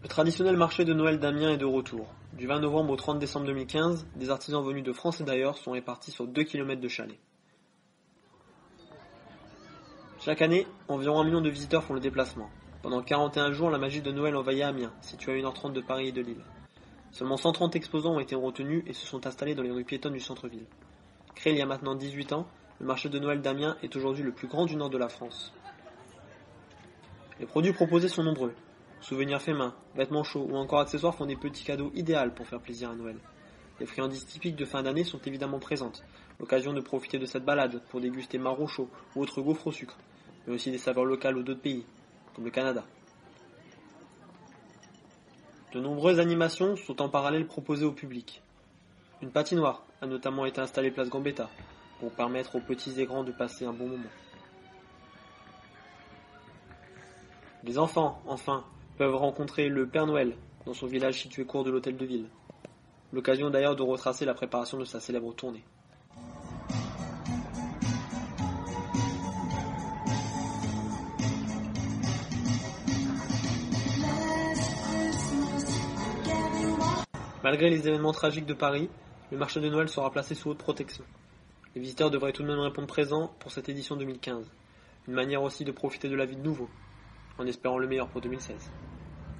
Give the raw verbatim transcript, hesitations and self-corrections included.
Le traditionnel marché de Noël d'Amiens est de retour. Du vingt novembre au trente décembre deux mille quinze, des artisans venus de France et d'ailleurs sont répartis sur deux kilomètres de chalets. Chaque année, environ un million de visiteurs font le déplacement. Pendant quarante et un jours, la magie de Noël envahit Amiens, situé à une heure trente de Paris et de Lille. Seulement cent trente exposants ont été retenus et se sont installés dans les rues piétonnes du centre-ville. Créé il y a maintenant dix-huit ans, le marché de Noël d'Amiens est aujourd'hui le plus grand du nord de la France. Les produits proposés sont nombreux. Souvenirs faits main, vêtements chauds ou encore accessoires font des petits cadeaux idéaux pour faire plaisir à Noël. Les friandises typiques de fin d'année sont évidemment présentes, l'occasion de profiter de cette balade pour déguster marrons chauds ou autres gaufres au sucre, mais aussi des saveurs locales ou d'autres pays, comme le Canada. De nombreuses animations sont en parallèle proposées au public. Une patinoire a notamment été installée place Gambetta, pour permettre aux petits et grands de passer un bon moment. Les enfants, enfin, peuvent rencontrer le Père Noël dans son village situé court de l'hôtel de ville. L'occasion d'ailleurs de retracer la préparation de sa célèbre tournée. Malgré les événements tragiques de Paris, le marché de Noël sera placé sous haute protection. Les visiteurs devraient tout de même répondre présents pour cette édition deux mille quinze. Une manière aussi de profiter de la vie de nouveau, en espérant le meilleur pour deux mille seize.